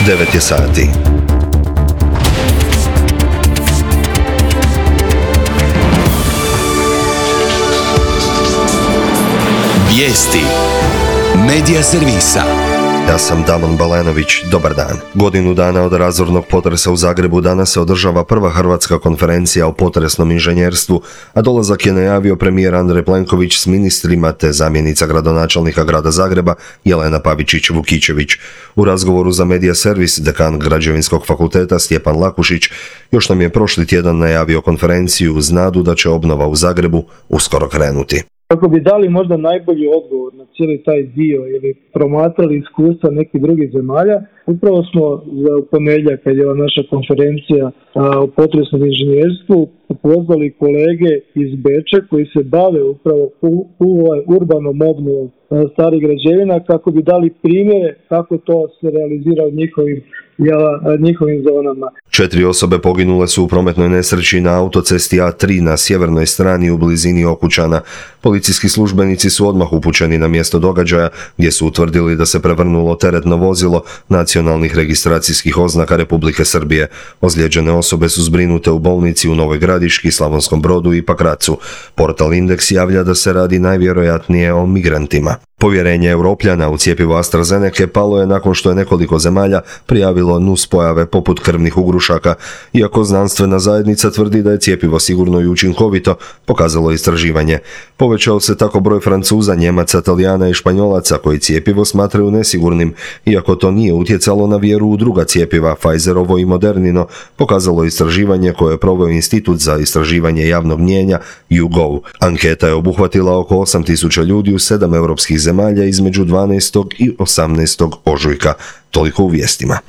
9 je sati. Vijesti Medija servisa. Ja sam Damon Balenović, dobar dan. Godinu dana od razornog potresa u Zagrebu danas se održava prva hrvatska konferencija o potresnom inženjerstvu, a dolazak je najavio premijer Andrej Plenković s ministrima te zamjenica gradonačelnika grada Zagreba Jelena Pavičić-Vukičević. U razgovoru za Medija servis dekan Građevinskog fakulteta Stjepan Lakušić još nam je prošli tjedan najavio konferenciju uz nadu da će obnova u Zagrebu uskoro krenuti. Kako bi dali možda najbolji odgovor na cijeli taj dio ili promatrali iskustva nekih drugih zemalja, upravo smo za ponedjeljak, kad je ova naša konferencija o potresnom inženjerstvu, pozvali kolege iz Beča koji se bave upravo urbanom obnovom starih građevina, kako bi dali primjere kako to se realizira u njihovim zonama. 4 osobe poginule su u prometnoj nesreći na autocesti A3 na sjevernoj strani u blizini Okučana. Policijski službenici su odmah upućeni na mjesto događaja gdje su utvrdili da se prevrnulo teretno vozilo nacionalnih registracijskih oznaka Republike Srbije. Ozlijeđene osobe su zbrinute u bolnici u Novoj Gradiški, Slavonskom Brodu i Pakracu. Portal Indeks javlja da se radi najvjerojatnije o migrantima. Povjerenje Europljana u cjepivo AstraZeneca palo je nakon što je nekoliko zemalja prijavilo nuspojave poput krvnih ugrušaka. Iako znanstvena zajednica tvrdi da je cjepivo sigurno i učinkovito, pokazalo istraživanje. Povećao se tako broj Francuza, Njemaca, Talijana i Španjolaca koji cjepivo smatraju nesigurnim, iako to nije utjecalo na vjeru u druga cjepiva, Pfizerovo i Modernino, pokazalo istraživanje koje je proveo Institut za istraživanje javnog mnijenja YouGov. Anketa je obuhvatila oko 8.000 ljudi u 7 europskih zemalja između 12. i 18. ožujka. Toliko u vijestima.